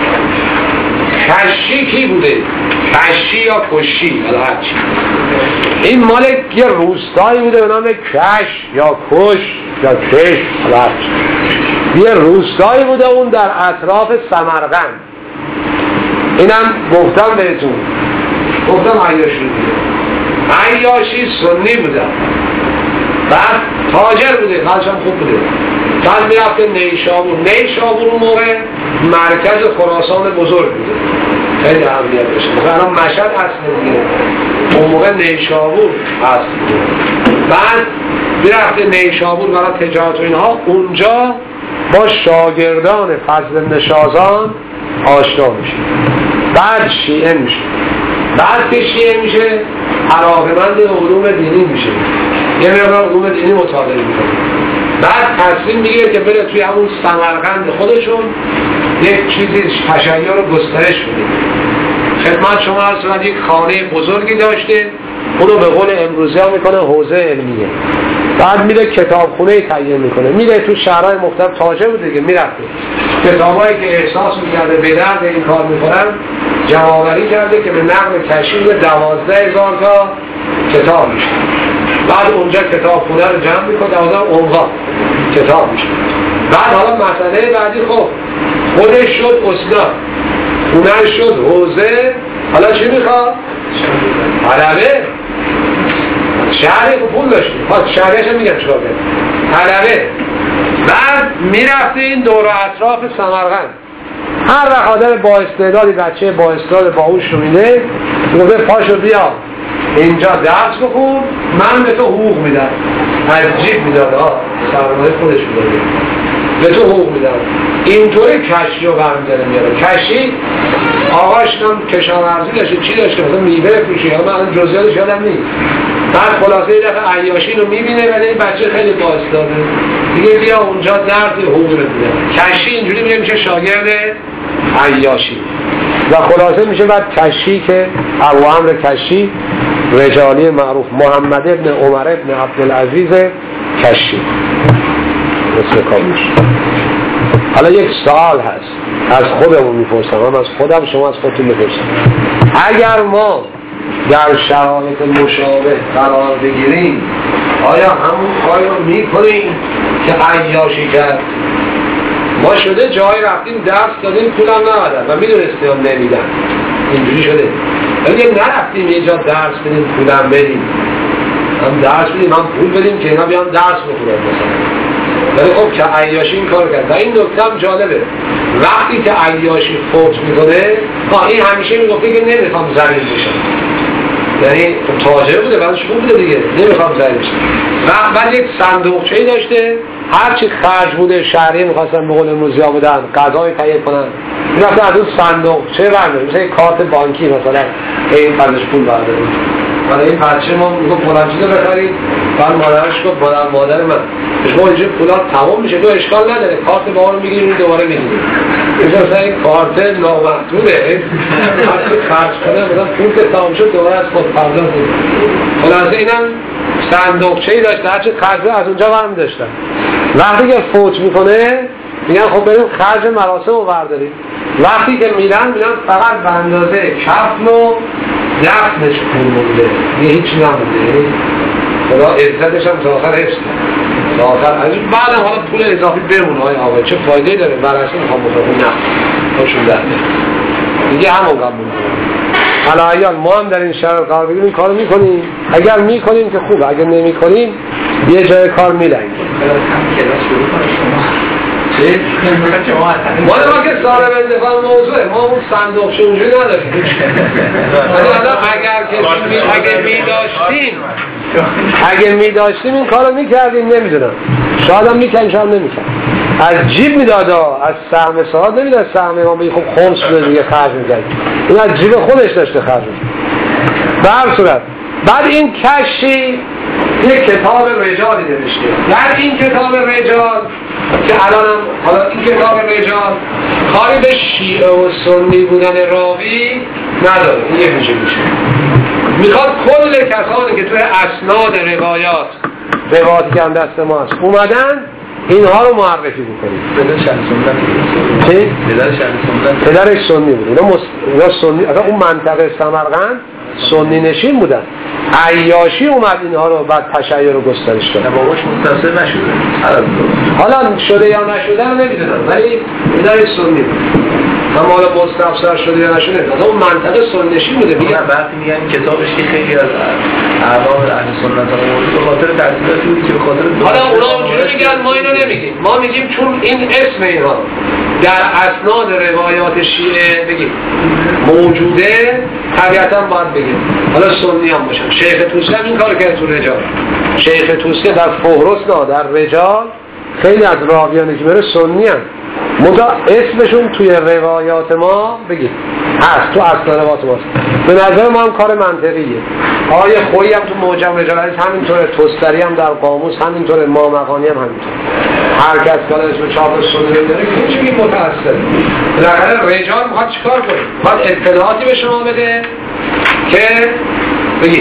کشی کی بوده؟ کشی یا کشی یا هرچی. این مال یه روستایی بوده به نام کش یا کش یا کش یا هرچی. یه روستایی بوده اون در اطراف سمرقند. اینم گفتم بهتون، گفتم عیاشی بوده. عیاشی سنی بوده، بعد تاجر بوده، خالش هم خوب بوده. بعد میرفته نیشابور. نیشابور اون موقع مرکز خراسان بزرگ بوده، خیلی اهمیت داشته. مثلا مشهد اصل دیگه، اون موقع نیشابور اصل بوده. بعد میرفته نیشابور برای تجارت و اینها، اونجا با شاگردان فضل بن شازان آشنا میشه، بعد شیعه میشه. بعد که شیعه میشه علاقه‌مند علوم دینی میشه، یه مقدار علوم دینی مطالعه میکنه. بعد تصمیم میگیره که بره توی همون سمرقند خودشون یک چیزی تشیع رو گسترش بده. خدمت شما عرض شود یک خانه بزرگی داشته، اونو به قول امروزی ها میکنه حوزه علمیه. بعد میره کتابخونه تعیین میکنه، میره تو شهرهای مختلف، تاجر بوده که میرفته کتابایی که احساس میکرده به درد این کار میکنن جمع‌آوری کرده که به نقل کشی دوازده هزار تا کتاب میشه. بعد اونجا کتابخونه رو جمع میکنه، دوازده عنوان کتاب میشه. بعد حالا مسئله بعدی، خب خودش شد اسناد، خونه شد حوزه، حالا چی میخواد؟ علوه. شهری که پول داشتی، خواست شهریش هم میگم چکار کنه طلبه. بعد میرفته این دور و اطراف سمرقند، هر وقت آدم با استعدادی، بچه با استعداد باهوش رو میده، گفته پاشو بیا اینجا درس بخون من به تو حقوق میدم. از جیب میداد ها سرمایه خودش میداد به تو حقوق میدم. اینطوری کشی رو برمیداره میاره. کشی آقاش هم کشاورزی داشته چی داشته مثلا میوه فروشی ها من جزئیاتش یادم نیست. بعد خلاصه یه دفعه عیاشی رو میبینه ولی این بچه خیلی بااستاده دیگه بیا اونجا درد حقوق رو میده. کشی اینجوری میره میشه شاگرد عیاشی و خلاصه میشه بعد کشی که ابو عمرو کشی رجالی معروف محمد ابن عمر ابن عبدالعزیز کشی مثل کامش. حالا یک سوال هست از خودمون میپرسم هم از خودم شما از خودتون میپرسم اگر ما در شرایط مشابه قرار بگیریم آیا همون کاری رو میکنیم که عیاشی کرد؟ ما شده جایی رفتیم درس دادیم پولم نمیدن و میدونستیم هم نمیدن اینجوری شده ولی نرفتیم یه جا درس بدیم پولم بدیم هم درس بدیم هم پول بدیم که اینا بیان درس بخونن مثلا. ولی خب که عیاشی این کار کرد و این نکته هم جالبه وقتی که عیاشی فوت میکنه این همیشه میگفته که نمیخوام ذلیل بشم یعنی تاجر بوده بعدش خوب بوده دیگه نمیخوام ذلیل بشم و بعد یک صندوقچه‌ای داشته هرچی خرج بوده شهری میخواستن به قول امروزی ها بودن غذای تهیه کنن میرفتن از اون صندوقچه برداریم مثل یک کارت بانکی مثلا این ازش پول برداریم ولی این بچه ما میگفت فلان چیزو بخرید بعد مادرش گفت مادر مادر من شما اینجا پولات تمام میشه تو اشکال نداره کارت با رو میگیری دوباره میگیری مثلا این کارت نامحدوده هرچی خرج کنه مثلا پول که تمام شد دوباره از خود پرداخت کنه. خلاصه اینم صندوقچه‌ای داشته هرچی خرج از اونجا برمی داشتن. وقتی که فوت میکنه میگن خب بریم خرج مراسم رو برداریم. وقتی که میرن میگن فقط به اندازه کفن و دفنش پول مونده یه هیچ نمونده خدا عزتش هم تا آخر حفظ کرد تا آخر از این بعد هم حالا پول اضافی بمونه های آقای چه فایده داره بررسی میخوام بخوام نه خوشون درده دیگه همون قبول حالا ایان ما هم در این شرط قرار بگیریم این کارو میکنیم اگر میکنیم که خوبه اگر نمیکنیم یه جای کار میلنگیم چی؟ ما ما که صاحب انتفاع موضوعه ما اون صندوق شونجوی نداریم اگر که اگه می داشتیم اگه می داشتیم این کارو میکردیم نمیدونم شاید هم میکنیم شاید نمیکنیم از جیب میدادا از سهم ساعت نمیداد سهم ما بگی خب خمس بوده دیگه خرج میکردیم این از جیب خودش داشته خرج میکرد به هر صورت بعد این کشی یک کتاب رجالی نوشته در این کتاب رجال که الان هم حالا این کتاب رجال کاری به شیعه و سنی بودن راوی نداره این یه میشه میشه میخواد کل کسانی که توی اسناد روایات روایاتی که هم دست ما هست اومدن اینها رو معرفی بکنید. پدر شهر سنت چی؟ پدر شهر سنت پدرش سنی بود اینا, مس... اینا سنی اصلا اون منطقه سمرقند سنی نشین بودن عیاشی اومد اینها رو بعد تشیع رو گسترش داد باباش مستثر نشده حالا شده یا نشده رو نمیدونم ولی پدرش سنی بود هم حالا مستفسر شده یا نشده از اون منطقه سنی نشین بوده میگن وقتی میگن کتابش که خیلی از اعلام اهل سنت ها به خاطر تحصیلاتی بود که به خاطر حالا اونا اونجوری میگن ما اینو نمیگیم ما میگیم چون این اسم اینها در اسناد روایات شیعه بگیم موجوده طبیعتا باید بگیم حالا سنی هم باشن شیخ توسی هم این کار کرد تو رجال شیخ توسی در فهرست نه در رجال خیلی از راویانی که بره سنی هم مدا اسمشون توی روایات ما بگید هست تو اصل روایات ماست به نظر ما هم کار منطقیه آقای خویی هم تو معجم رجال حدیث همینطوره توستری هم در قاموس همینطوره مامقانی هم همینطوره هر کس که اسم چاپ سنی نمیداره که چی میگه متأثر بالاخره رجال میخواد چیکار کنه میخواد اطلاعاتی به شما بده که بگید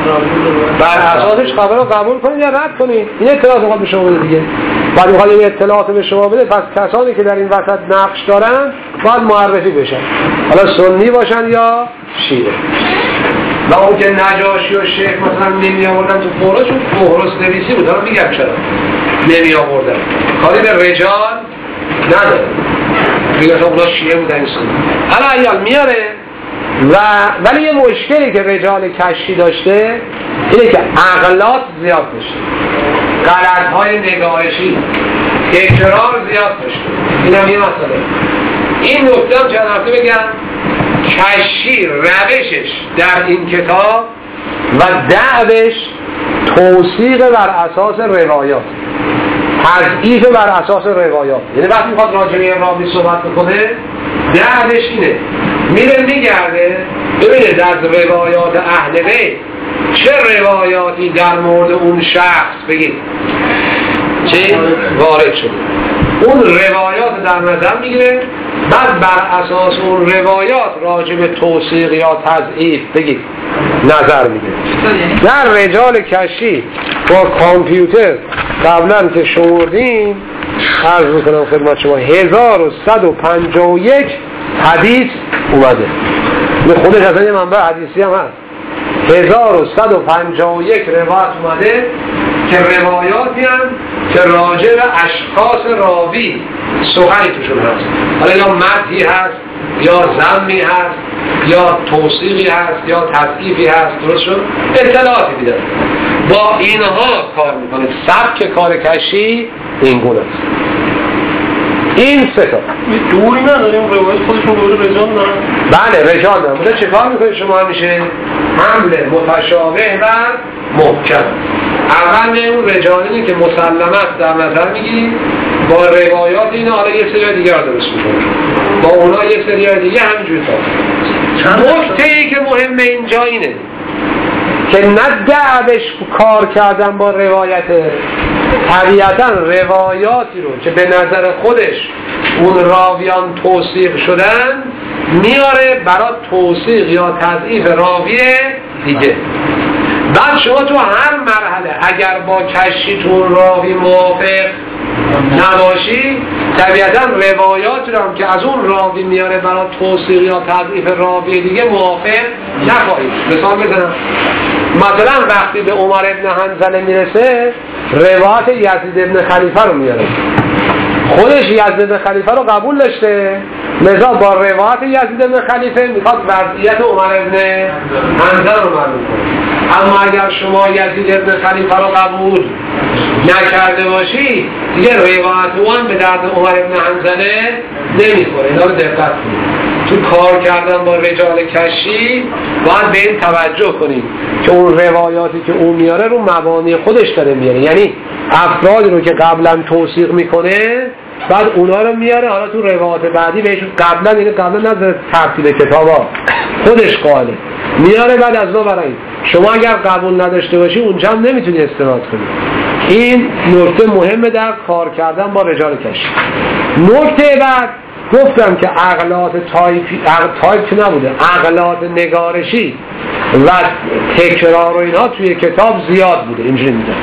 بر اساسش خبر رو قبول کنید یا رد کنید این اطلاعات میخواد به شما بده دیگه بعد میخواد این اطلاعات به شما بده پس کسانی که در این وسط نقش دارن باید معرفی بشن حالا سنی باشن یا شیعه و اون که نجاشی و شیخ مثلا نمی آوردن تو فهرست چون فهرست نویسی بود دارم میگم چرا نمی آوردن کاری به رجال نداره میگه تا اونا شیعه بودن این سنی حالا ایال میاره و ولی یه مشکلی که رجال کشی داشته اینه که عقلات زیاد داشته غلط‌های نگارشی تکرار زیاد داشته این هم یه مسئله این نکته هم چند هفته بگم کشی روشش در این کتاب و دعوش توثیق بر اساس روایات، تضعیف بر اساس روایات. یعنی وقتی میخواد راجع به راوی صحبت بکنه دعوش اینه، میره میگرده ببینه از روایات اهل بیت چه روایاتی در مورد اون شخص بگید چه وارد شده، اون روایات در نظر میگیره، بعد بر اساس اون روایات راجع به توثیق یا تضعیف بگید نظر میگیره. در رجال کشی با کامپیوتر قبلا که شمردیم عرض میکنم خدمت شما هزار و صد و پنجاه و یک حدیث اومده، به خودش اصلا یه منبع حدیثی هم هست. هزار و صد و پنجاه و یک روایت اومده که روایاتی هم که راجع به اشخاص راوی سخنی توشون هست، حالا یا مدحی هست یا ذمی هست یا توصیقی هست یا تضعیفی هست، درست شد؟ اطلاعاتی دیدن. با اینها کار میکنه. سبک کار کشی این گونه است. این سه تا دوری نداریم، روایت خودشون دوری رجال دارن. بله رجال دارن. بوده چه کار میکنه شما همیشه؟ حمل متشابه و محکم. اول به اون رجالینی که مسلمت در نظر میگیریم، با روایات اینا حالا یه سری دیگه را درست میکنه، با اونا یه سری دیگه همینجوری تا نکته ای که مهمه اینجا اینه که نه دعوش کار کردن با روایت، طبیعتا روایاتی رو که به نظر خودش اون راویان توصیق شدن میاره برای توصیق یا تضعیف راوی دیگه. بعد شما تو هر مرحله اگر با کشیتون راوی موافق نباشی، طبیعتا روایاتی رو هم که از اون راوی میاره برای توصیق یا تضعیف راوی دیگه موافق نخواهید. مثال بزنم، مثلا وقتی به عمر ابن حنظله میرسه روایت یزید ابن خلیفه رو میاره، خودش یزید ابن خلیفه رو قبول داشته، لذا با روایت یزید ابن خلیفه میخواد وضعیت عمر ابن حنظله رو معلوم کنه. اما اگر شما یزید ابن خلیفه رو قبول نکرده باشی دیگه روایت اون به درد عمر ابن حنظله نمیخوره. اینا رو دقت کنید. تو کار کردن با رجال کشی باید به این توجه کنید که اون روایاتی که اون میاره رو مبانی خودش داره میاره، یعنی افرادی رو که قبلا توثیق میکنه بعد اونا رو میاره، حالا تو روایات بعدی بهشون قبلا اینه قبلا نظر ترتیب کتابا خودش قائله میاره، بعد از ما برای شما اگر قبول نداشته باشی اونجا هم نمیتونی استناد کنی. این نکته مهمه در کار کردن با رجال کشی. نکته بعد گفتم که اغلاط تایپی تایپ نبوده، اغلاط نگارشی و تکرار و اینها توی کتاب زیاد بوده. اینجوری میگه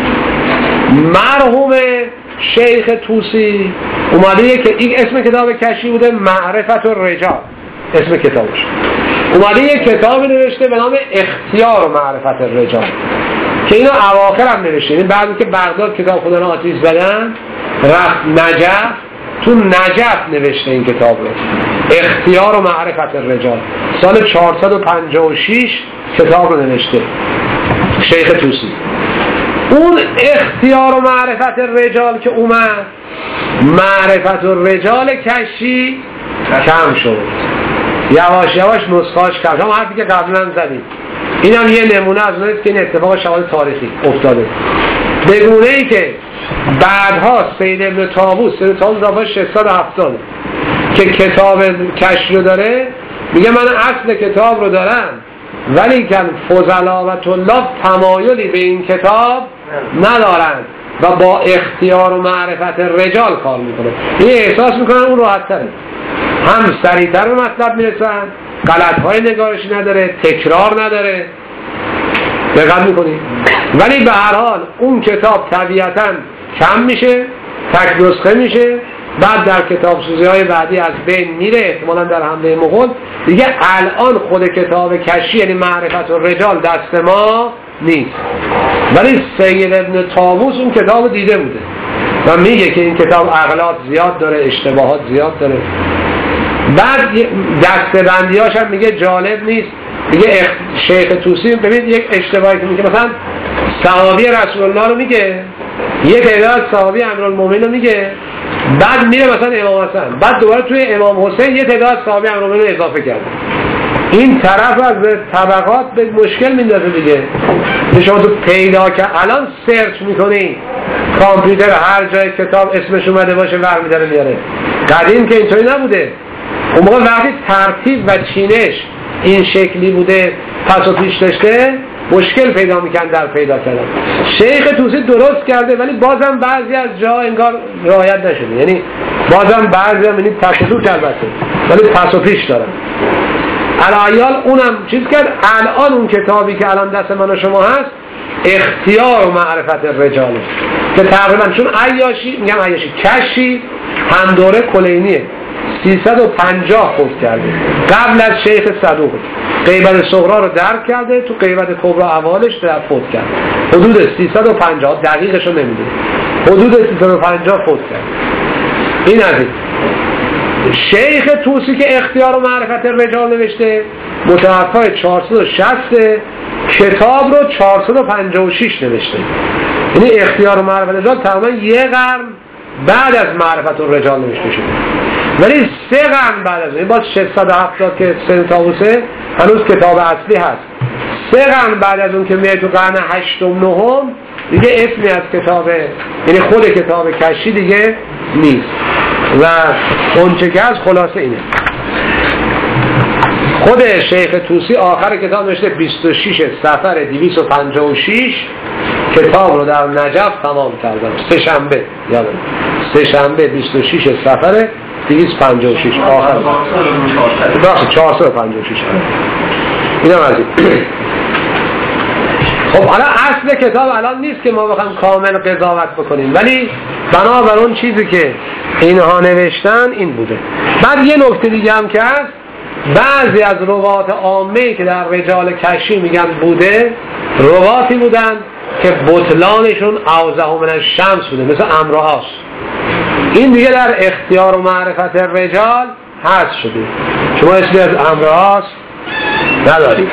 مرحوم شیخ طوسی اومده که این اسم کتاب کشی بوده معرفت الرجال، اسم کتابش اومده یک کتاب نوشته به نام اختیار و معرفت الرجال که اینو اواخر هم نوشته. این بعدی که بغداد کتاب خدا رو آتیش زدن رفت نجف، تو نجف نوشته این کتاب رو، اختیار و معرفت الرجال، سال چهارصد و پنجاه و شش کتاب رو نوشته شیخ طوسی. اون اختیار و معرفت الرجال که اومد، معرفت الرجال کشی کم شد، یواش یواش نسخاش کم شد. هم حرفی که قبلا زدیم این هم یه نمونه از اونست که این اتفاق شواهد تاریخی افتاده. به گونه ای که بعدها سید ابن طاووس سید طاووس در ششصد و هفتاد که کتاب کشی رو داره میگه من اصل کتاب رو دارم ولی که فضلا و طلاب تمایلی به این کتاب ندارن و با اختیار و معرفت رجال کار میکنه. این احساس میکنن اون راحت تره، هم سریعتر به مطلب میرسن، غلط های نگارشی نداره، تکرار نداره. دقت میکنی؟ ولی به هر حال اون کتاب طبیعتا کم میشه، تک نسخه میشه، بعد در کتاب سوزی های بعدی از بین میره، احتمالا در حمله مغول دیگه. الان خود کتاب کشی یعنی معرفت الرجال دست ما نیست، ولی سید ابن طاووس اون کتاب دیده بوده و میگه که این کتاب اغلاط زیاد داره، اشتباهات زیاد داره. بعد دستبندیاش هم میگه جالب نیست، میگه شیخ طوسی ببینید یک اشتباهی که میگه مثلا صحابی رسول الله رو میگه، یک تعداد صحابی امیرالمومنین رو میگه، بعد میره مثلا امام حسن، بعد دوباره توی امام حسین یه تعداد صحابی امیرالمومنین رو اضافه کرده. این طرف از به طبقات به مشکل میندازه دیگه. شما تو پیدا که الان سرچ میکنی کامپیوتر هر جای کتاب اسمش اومده باشه ور میداره میاره. قدیم که اینطوری نبوده. اون موقع وقتی ترتیب و چینش این شکلی بوده پس و پیش داشته مشکل پیدا میکن در پیدا کردن. شیخ طوسی درست کرده ولی بازم بعضی از جا انگار رعایت نشده، یعنی بازم بعضی هم یعنی تصدوک البته ولی پس و پیش دارن. الایال اونم چیز کرد. الان اون کتابی که الان دست من و شما هست اختیار و معرفت الرجاله که تقریبا چون عیاشی میگم عیاشی کشی هم دوره کلینیه سیصد و پنجاه فوت کرده قبل از شیخ صدوق. غیبت صغرا رو درک کرده تو غیبت کبرا اولش در فوت کرده حدود سیصد و پنجاه دقیقش رو نمیدونه حدود سیصد و پنجاه فوت کرده. این از این شیخ طوسی که اختیار و معرفت الرجال نوشته متوفای چهارصد و شصت کتاب رو چهارصد و پنجاه و شش نوشته. یعنی اختیار و معرفت الرجال تقریبا یه قرن بعد از معرفت الرجال نوشته شده ولی سه قرن بعد از این باز ششصد و هفتاد که سن طاووسه هنوز کتاب اصلی هست. سه قرن بعد از اون که میاد تو قرن هشتم نهم دیگه اسمی از کتاب یعنی خود کتاب کشی دیگه نیست و اون چه که از خلاصه اینه. خود شیخ طوسی آخر کتاب نوشته بیست و شش صفر دویست و پنجاه و شش کتاب رو در نجف تمام کردم. سه شنبه یادم سه شنبه بیست و شش صفر دویست و پنجاه و شش آخر باشه چهارصد و پنجاه و شش. اینم از این. خب حالا اصل کتاب الان نیست که ما بخوایم کامل قضاوت بکنیم ولی بنابر اون چیزی که اینها نوشتن این بوده. بعد یه نکته دیگه هم که هست بعضی از روات عامه که در رجال کشی میگن بوده رواتی بودن که بطلانشون اوضح من الشمس بوده مثل امرهاش. این دیگه در اختیار و معرفت الرجال هست شده. شما اسمی از امرهاش نداریم.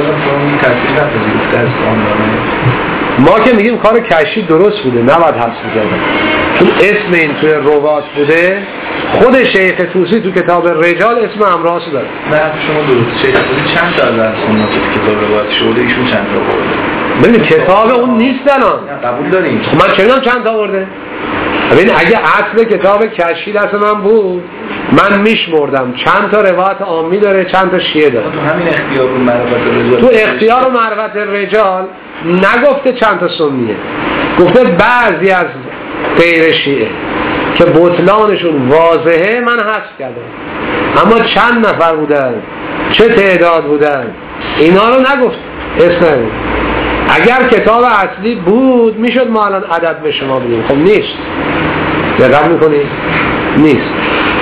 ما که میگیم کار کشی درست بوده نباید حدس بزنیم چون اسم این توی روات بوده. خود شیخ طوسی تو کتاب رجال اسم امراض داره. نه شما درست شیخ طوسی چند تا از سنت کتاب روات شده ایشون چند تا آورده؟ ببین کتاب اون نیست الان. قبول داریم. من چه میدونم چند تا آورده؟ ببین اگه اصل کتاب کشی دست من بود من میشمردم چند تا روایت عامی داره چند تا شیعه داره. تو همین اختیار و معرفت الرجال تو اختیار و معرفت الرجال نگفته چند تا سنیه، گفته بعضی از غیر شیعه که بطلانشون واضحه من حذف کردم. اما چند نفر بودن چه تعداد بودن اینا رو نگفت اسم. اگر کتاب اصلی بود میشد ما الان عدد به شما بدیم. خب نیست. دقت میکنی؟ نیست.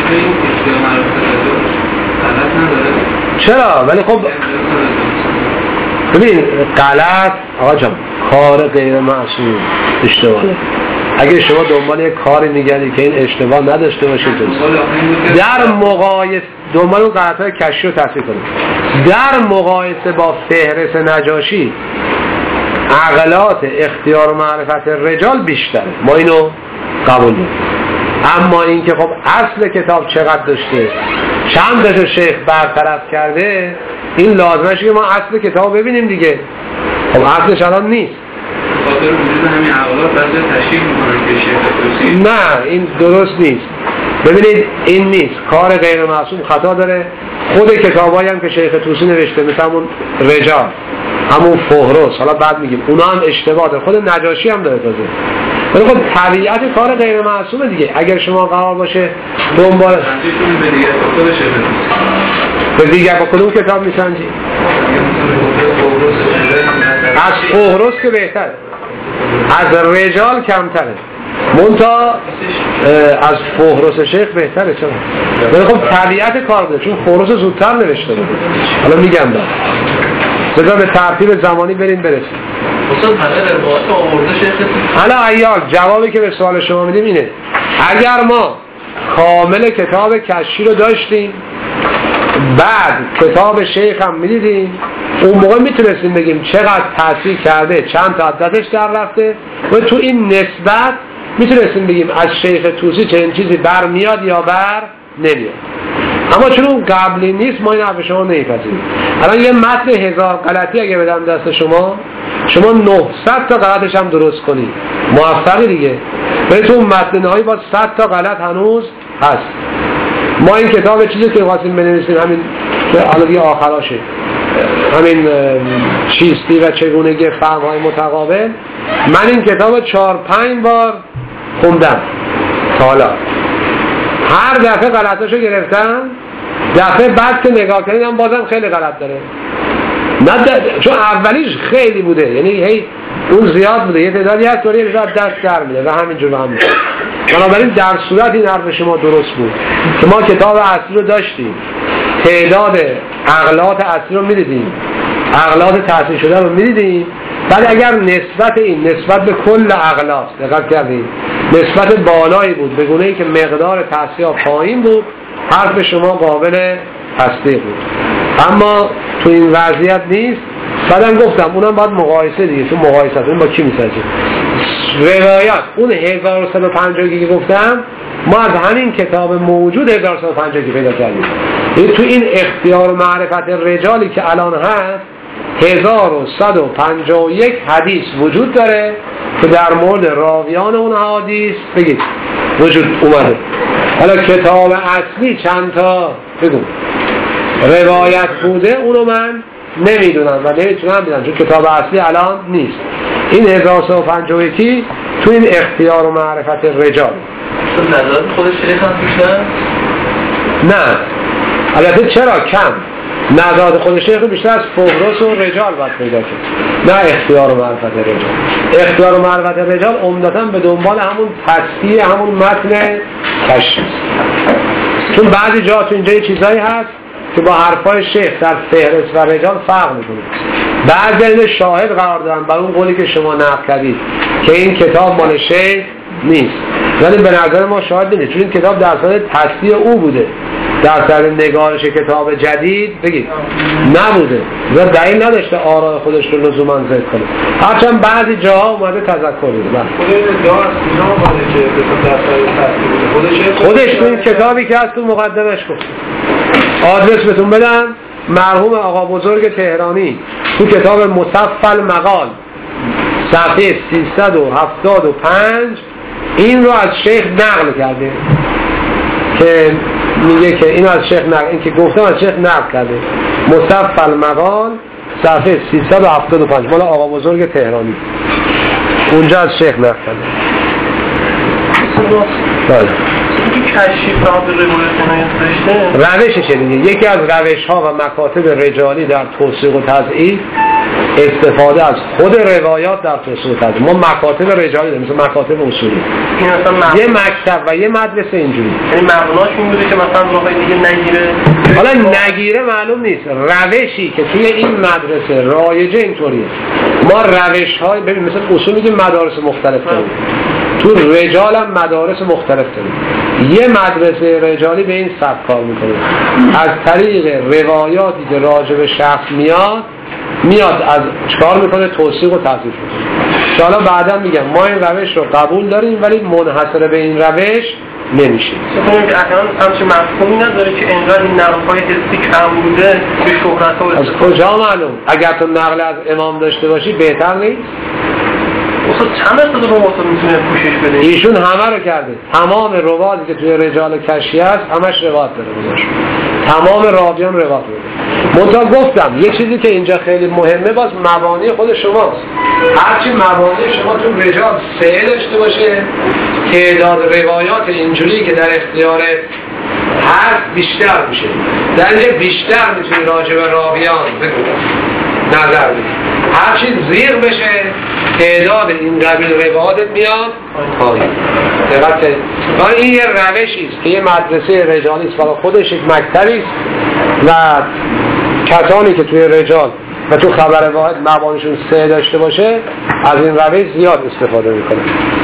چرا؟ ولی خب ببین غلط آقا جان کار غیر معصوم اشتباه. اگه شما دنبال یک کاری میگردی که این اشتباه نداشته باشید در مقایسه دنبال اون غلط‌های کشی رو تصحیح کنید در مقایسه با فهرست نجاشی عقلات اختیار و معرفت الرجال بیشتره. ما اینو قبول داریم. اما این که خب اصل کتاب چقدر داشته چند تاشو شیخ برطرف کرده این لازمشه که ما اصل کتاب ببینیم دیگه. خب اصلش الان نیست. خاطر وجود همین عقلات بعضی تشکیل میکنن که شیخ طوسی نه این درست نیست. ببینید این نیست. کار غیر معصوم خطا داره. خود کتابایی هم که شیخ طوسی نوشته مثل همون رجال همون فهرست حالا بعد میگیم اونا هم اشتباه داره. خود نجاشی هم داره تازه. ولی خب طبیعت کار غیر معصومه دیگه. اگر شما قرار باشه دنبال به دیگر خود شیخ طوسی به دیگر با کدوم کتاب میسنجی؟ از فهرست که بهتره از رجال کمتره منتها از فهرست شیخ بهتره. چرا؟ ولی خب طبیعت کار بوده چون فهرست زودتر نوشته بود. حالا میگم دار بذار به ترتیب زمانی بریم برسیم. اصلا همه روایت آورده شیخ طوسی. حالا ایال جوابی که به سوال شما میدیم اینه اگر ما کامل کتاب کشی رو داشتیم بعد کتاب شیخ هم میدیدیم اون موقع میتونستیم بگیم چقدر تاثیر کرده چند تا عدتش در رفته و تو این نسبت میتونستیم بگیم از شیخ طوسی چنین چیزی بر میاد یا بر نمیاد. اما چون اون قبلی نیست ما این حرف شما نمیپذیریم. الان یه متن هزار غلطی اگه بدم دست شما، شما نهصد تا غلطش هم درست کنید، موفقی دیگه. ولی تو اون متن نهایی با صد تا غلط هنوز هست. ما این کتاب چیزی که خواستیم بنویسیم همین که الان آخراشه، همین چیستی و چگونگی فهم‌های متقابل، من این کتاب چهار پنج بار خوندم تا حالا. هر دفعه غلطاشو گرفتم، دفعه بعد که نگاه کردم بازم خیلی غلط داره. نه د... چون اولیش خیلی بوده، یعنی هی اون زیاد بوده، یه تعدادی هست طوری یه دست در میده و همینجور هم میشه. بنابراین در صورت این حرف شما درست بود که ما کتاب اصلی رو داشتیم، تعداد اغلاط اصلی رو میدیدیم، اغلاط تحصیل شده رو میدیدیم، بعد اگر نسبت این نسبت به کل اغلاط دقت کردیم نسبت بالایی بود به گونه‌ای که مقدار تحصیل پایین بود، حرف شما قابل تصدیق بود. اما تو این وضعیت نیست. بعدم گفتم اونم باید مقایسه دیگه، تو مقایسه اون با کی میسازیم روایات. اون هزار و صد و پنجاه که گفتم ما از همین کتاب موجود هزار و صد و پنجاه پیدا کردیم. یعنی تو این اختیار و معرفت رجالی که الان هست هزار و صد و پنجاه و یک حدیث وجود داره که در مورد راویان اون حدیث بگید وجود اومده. حالا کتاب اصلی چند تا بگو روایت بوده اونو من نمیدونم و نمیتونم بدم چون کتاب اصلی الان نیست. این هزار و صد و پنجاه و یک تو این اختیار و معرفت رجال نظر خودش شریخ هم بیشتر؟ نه البته چرا کم نظرات خود شیخ بیشتر از فهرست و رجال باید پیدا کرد، نه اختیار و معرفت رجال. اختیار و معرفت رجال عمدتاً به دنبال همون تصحیح همون متن کشف، چون بعضی جا تو اینجا چیزایی هست که با حرفای شیخ در فهرست و رجال فرق میکنه. بعضی شاهد قرار دارن بر اون قولی که شما نقل کردید که این کتاب مال شیخ نیست، ولی به نظر ما شاهد نیست چون این کتاب در صورت تصحیح او بوده، در صورت نگارش کتاب جدید بگید نبوده و دلیل نداشته آراء خودش رو لزوما ذکر کنه، هرچند بعضی جاها اومده تذکر میده. خودش تو این کتابی که از تو مقدمش گفت. آدرس بهتون بدم، مرحوم آقا بزرگ تهرانی تو کتاب مصفل مقال صفحه سیصد و هفتاد و پنج این رو از شیخ نقل کرده که میگه که این از شیخ نقل، این که گفتم از شیخ نقل کرده. مصفل مقال صفحه سیصد و هفتاد و پنج مال آقا بزرگ تهرانی، اونجا از شیخ نقل کرده. بله کشف را به روایت نایت داشته روششه دیگه. یکی از روش ها و مکاتب رجالی در توثیق و تضعیف استفاده از خود روایات در توثیق و تضعیف. ما مکاتب رجالی داریم مثل مکاتب اصولی، این مثلا یه مکتب و یه مدرسه اینجوری، یعنی مبناش این بوده که مثلا راهی دیگه نگیره. حالا نگیره معلوم نیست، روشی که توی این مدرسه رایجه اینطوریه. ما روش های ببین مثل اصول میگیم مدارس مختلف داریم، تو رجال هم مدارس مختلف داریم. یه مدرسه رجالی به این سبک کار میکنه، از طریق روایاتی که راجع به شخص میاد میاد از چکار میکنه توثیق و تصحیح میکنه. حالا بعدا میگم ما این روش رو قبول داریم ولی منحصر به این روش نمیشه. سپنیم که احیانا همچه مفهومی نداره که انقدر این نقل‌های حسی کم بوده به شهرت ها. از کجا معلوم؟ اگر تو نقل از امام داشته باشی بهتر نیست؟ اصلا چند درصد رو ما میتونه پوشش بده؟ ایشون همه رو کرده، تمام رواتی که توی رجال کشی هست همش روایت داره بودش، تمام راویان روایت داره. منتها گفتم یه چیزی که اینجا خیلی مهمه باز مبانی خود شماست. هرچی مبانی شما تو رجال سه داشته باشه تعداد روایات اینجوری که در اختیار هر بیشتر میشه، در اینجا بیشتر میتونی راجع به راویان نظر بدید. هر چیز زیر بشه تعداد این قبیل روایات میاد پایین. دقت کنید. این یه روشی است که یه مدرسه رجالی است، برای خودش یک مکتبی است و کسانی که توی رجال و تو خبر واحد مبانیشون سه داشته باشه از این روش زیاد استفاده میکنه.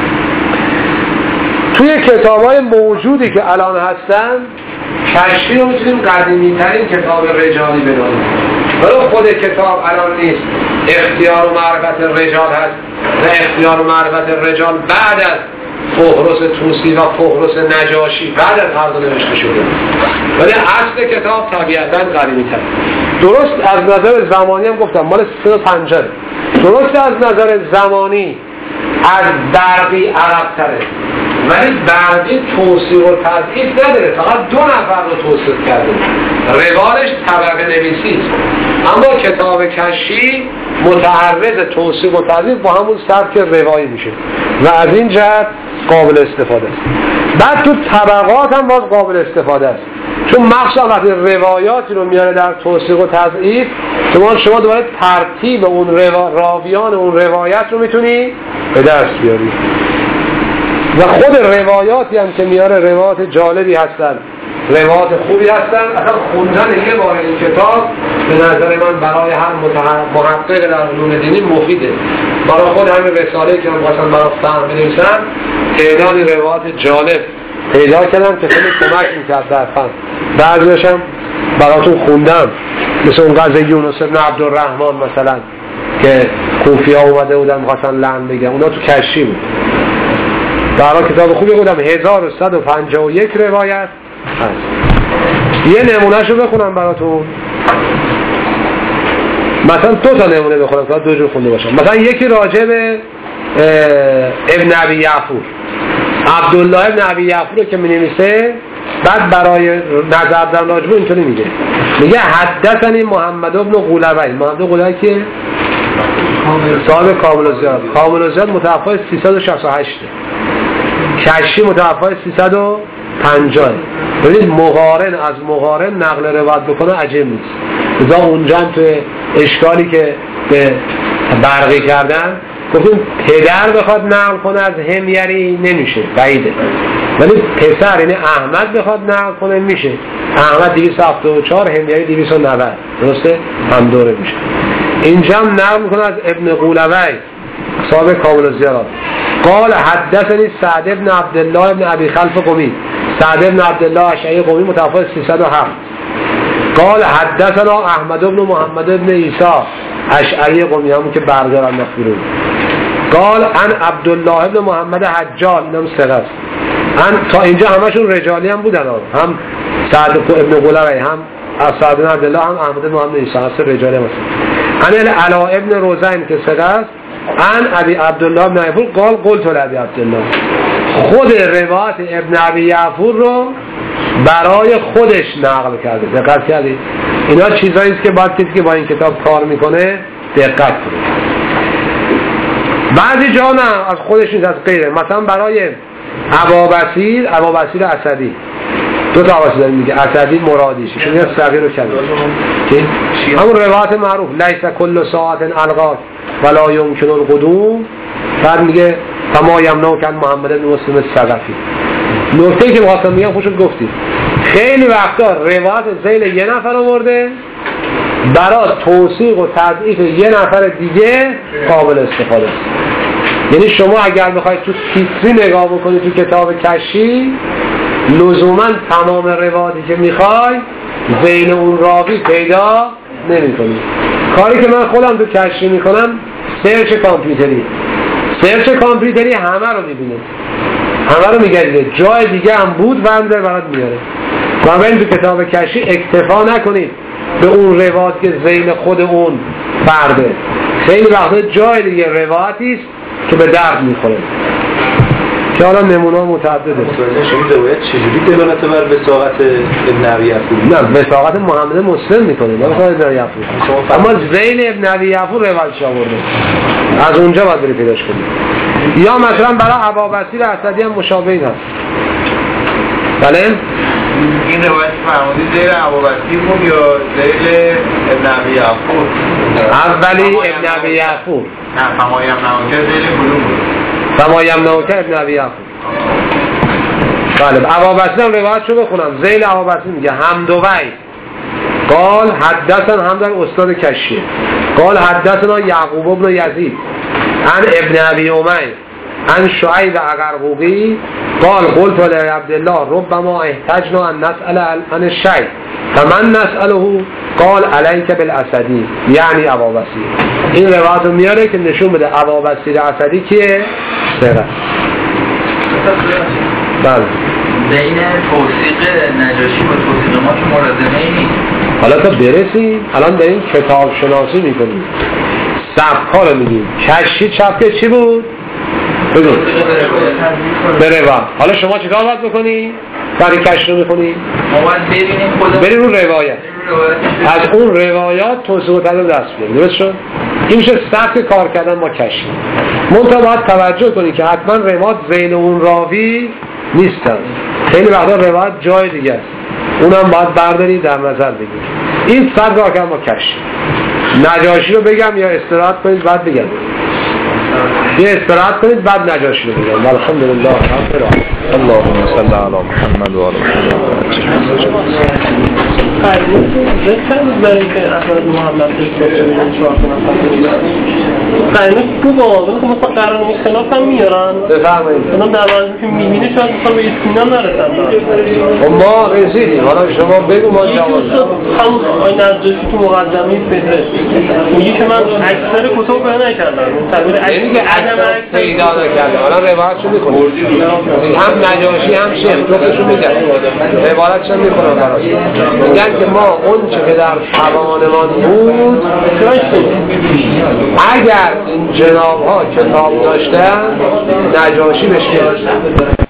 توی کتاب‌های موجودی که الان هستن کشفی رو میتونیم قدیمی ترین کتاب رجالی بدانیم، ولی خود کتاب الان نیست، اختیار و معرفت رجال هست و اختیار و معرفت رجال بعد از فهرست طوسی و فهرست نجاشی بعد از هر دو نوشته شده، ولی اصل کتاب طبیعتاً قدیمی تر. درست از نظر زمانی هم گفتم مال سه و پنجاه، درست از نظر زمانی از برقی عرب تره، ولی برقی توصیح و تضعیف نداره، فقط دو نفر رو توصیح کرده، روالش طبقه نویسیست. اما کتاب کشی متعرض توصیح و تضعیف با همون سبک روایی میشه و از این جهت قابل استفاده است. بعد تو طبقات هم باز قابل استفاده است، چون مخصوصا وقتی روایاتی رو میاره در توصیح و تضعیف، شما شما دوباره ترتیب اون روا... راویان اون روایت رو میتونی به دست بیاری و خود روایاتی هم که میاره روایات جالبی هستن، روایات خوبی هستن. اصلا خوندن یه بار این کتاب به نظر من برای هر محقق در علوم دینی مفیده. برای خود همین رساله که من خواستم برای فهم بنویسم تعدادی روایات جالب پیدا کردم که خیلی کمک میکرد در فهم. بعضیش هم براتون خوندم، مثل اون قضیه یونس بن عبدالرحمن مثلا که کوفی ها اومده بودن می‌خواستن لعن بگن، اونا تو کشی بود. برای کتاب خوبی بودم، هزار و صد و پنجاه و یک روایت هست. یه نمونهش رو بخونم براتون، مثلا دو تا نمونه بخونم که دو جور خونده باشم. مثلا یکی راجع به ابن ابی یعفور، عبدالله ابن ابی یعفور رو که می نویسه، بعد برای نظر در راجبه اینطوری میگه میگه حدثنی محمد ابن غولوی. محمد ابن غولوی که صاحب کامل الزیاد، کامل الزیاد متوفی سیصد و شصت و هشت، کشی متوفی سیصد و پنجاه. ببینید مقارن از مقارن نقل روایت بکنه عجیب نیست. لذا اونجا هم تو اشکالی که به برقی کردن گفتیم پدر بخواد نقل کنه از همیری نمیشه، بعیده، ولی پسر یعنی احمد بخواد نقل کنه میشه. احمد دویست و هفتاد و چهار، همیری دویست و نود، درسته؟ هم دوره میشه. اینجا هم نقل میکنه از ابن غولوی صاحب کامل الزیاد. قال حدثنی سعد ابن عبدالله ابن ابی خلف قمی. سعد ابن عبدالله اشعری قمی متوفی سیصد و هفت. قال حدثنا احمد ابن محمد ابن عیسی اشعری قمی، همون که برگران مخبرون. قال ان عبدالله ابن محمد حجال، اینم ثقه است. ان تا اینجا همشون رجالی هم بودن، هم سعد ابن غولوی، هم از سعد ابن عبدالله، هم احمد ابن محمد عیسی، هست رجالی هم هست. ان علا ابن روزین که ثقه است. ان ابی عبدالله ابن یعفور قال قلت لابی عبدالله. خود روایت ابن ابی یعفور رو برای خودش نقل کرده. دقت کردید؟ اینا چیزایی است که باید کسی که با این کتاب کار میکنه دقت کنه. بعضی جا نه از خودش نیست، از غیره. مثلا برای ابابصیر، ابابصیر اسدی، دو تا ابابصیر داریم دیگه، اسدی مرادیش، شما یه صغیر رو کردید که همون روایت معروف لیس کل ساعت الغاز ولا یمکن القدوم. بعد میگه فما یمنعک کن محمد بن مسلم الثقفی. نکته‌ای که می‌خواستم میگم خوشت گفتید، خیلی وقتا روایت ذیل یه نفر آورده برای توثیق و تضعیف یه نفر دیگه قابل استفاده است. یعنی شما اگر بخواید تو تیتری نگاه بکنید تو کتاب کشی، لزوما تمام روایتی که میخوای ذیل اون راوی پیدا نمی‌کنید. کاری که من خودم تو کشی میکنم سرچ کامپیوتری، سرچ کامپیوتری همه رو میبینه، همه رو میگردید، جای دیگه هم بود وندر برات میاره. بنابراین تو کتاب کشی اکتفا نکنید به اون روایت که ذیل خود اون فرده. خیلی وقتا جای دیگه روایتی است که به درد میخوره که حالا نمونه متعدده. شما روایت چجوری دلالت بر وثاقت ابن ابی یعفور؟ نه، وثاقت محمد مسلم میکنه، نه وثاقت ابن ابی یعفور. اما ذیل ابن ابی یعفور روایتش آورده، از اونجا باید بری پیداش کنید. یا مثلا برای ابابصیر اسدی هم مشابه این هست. بله؟ این روایت فرمودید ذیل ابابصیر بود یا ذیل ابن ابی یعفور؟ اولی ابن ابی یعفور. نه، فما یمنعک ذیل کدوم بود؟ فما یمنعک ابن ابی یعفور. بله، ابابصیر هم روایتشو بخونم. ذیل ابابصیر میگه حمدوی قال حدثنا حمد استاد کشی قال حدثنا یعقوب ابن یزید عن ابن ابی امیر عن شعیب عقرقوقی قال قلت لعبدالله ربما احتجنا ان نسأل عن الشیء فمن نسأله قال علیک بالاسدی یعنی ابابصیر. این روایت رو میاره که نشون بده ابابصیر اسدی کیه؟ سره. بله بین توثیق نجاشی و توثیق ما که ملازمه ای نیست. حالا تا برسیم الان داریم کتاب شناسی میکنیم، سبک‌ها رو میگیم. کشی چپکه چی بود؟ بگو به روایت. حالا شما چیکار باید بکنی؟ برای کشی رو میخونی؟ ما باید ببینیم خودمون بریم رو روایت، از اون روایات توصیق و تدل دست بیاریم. درست شد؟ این میشه سبک کار کردن با کشی. منتها باید توجه کنی که حتما روایت ذیل اون راوی نیستن، خیلی وقتا روایت جای دیگه است، اونم باید برداری در نظر بگیر. این سبک کار کردن با کشی. نجاشی رو بگم یا استراحت کنید بعد بگم؟ یه استراحت کنید بعد نجاشی رو بگم. الحمدلله رب العالمین. اللهم صل علی محمد و آل محمد. ذکر برای که احمد محمد قرینه خوب آقا که مثلا قرار اختلاف هم میارن بفرمایید. اونم در واقع که میبینه شاید مثلا به اطمینان نرسن. ما رسیدیم، حالا شما بگو ما جواب. همون آقای نجاشی تو مقدمه فهرست میگه که من اکثر کتب پیدا نکردم، یعنی که اکثر پیدا نکردم. حالا روایتشو میخونیم، هم نجاشی هم شیخ جفتشو میگن، روایتشو میخونم برای میگن که ما اون چه که در توانمان بود اگر این جناب ها کتاب داشتن نجاشی بشه